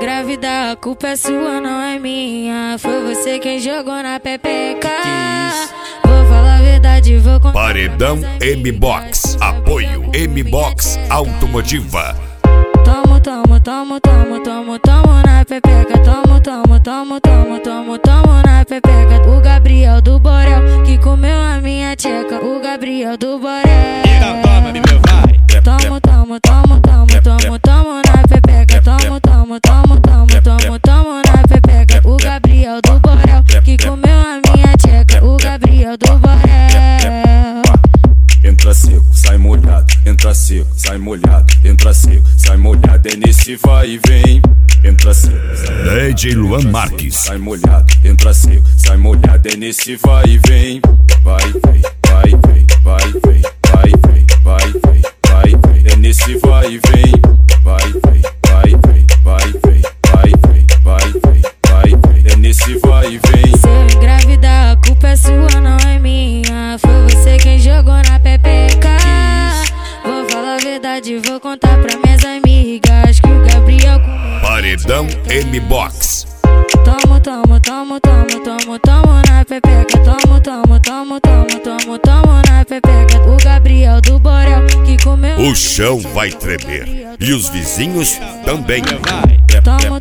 engravidar, a culpa é sua, não é minha. Foi você quem jogou na pepeca. Vou falar a verdade, vou contar. Paredão M-Box. Apoio M-Box Automotiva. Tomo na pepeca. Tomo na pepeca. O Gabriel do Borel que comeu a minha tcheca. O Gabriel do Borel. Tomo na pepeca. Tomo na pepeca. O Gabriel do Borel que comeu a minha tcheca. O Gabriel do Borel. Entra seco, sai molhado, entra seco, sai molhado, entra seco, sai molhado, é nesse vai e vem. Entra seco, sai DJ Luan Marques. Sai molhado, entra seco, sai molhado, é nesse vai e vem. Vai, vem, vai, vem, vai, vem, vai, vem, vai, vem, vai, vem, é nesse vai e vem. Vai, vem, vai, vem, vai, vem, vai, vem, vai, vem, vai, vem, é nesse vai e vem. Se eu engravidar, a culpa é sua, não é minha. Foi você quem jogou na pepeca. Vou falar a verdade, vou contar pra minhas amigas que o Gabriel comeu. Paredão M-Box. Tomo na pepeca. Tomo na pepeca. O Gabriel do Borel que comeu. O chão vai tremer e os vizinhos também. Tomo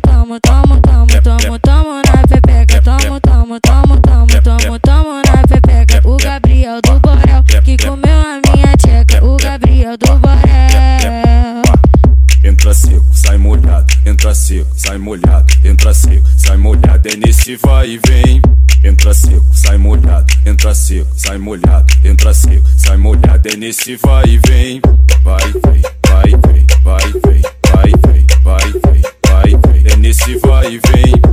na pepeca. Tomo na pepeca. O Gabriel do Borel que comeu a minha tcheca. O Gabriel do Borel. Entra seco, sai molhado, entra seco, sai molhado, entra seco, sai molhado, é nesse vai e vem. Entra seco, sai molhado, entra seco, sai molhado, entra seco, sai molhado, é nesse vai e vem. Vai, vem, vai, vem, vai, vem, vai, vem, vai, vem, vai, vem, é nesse vai e vem.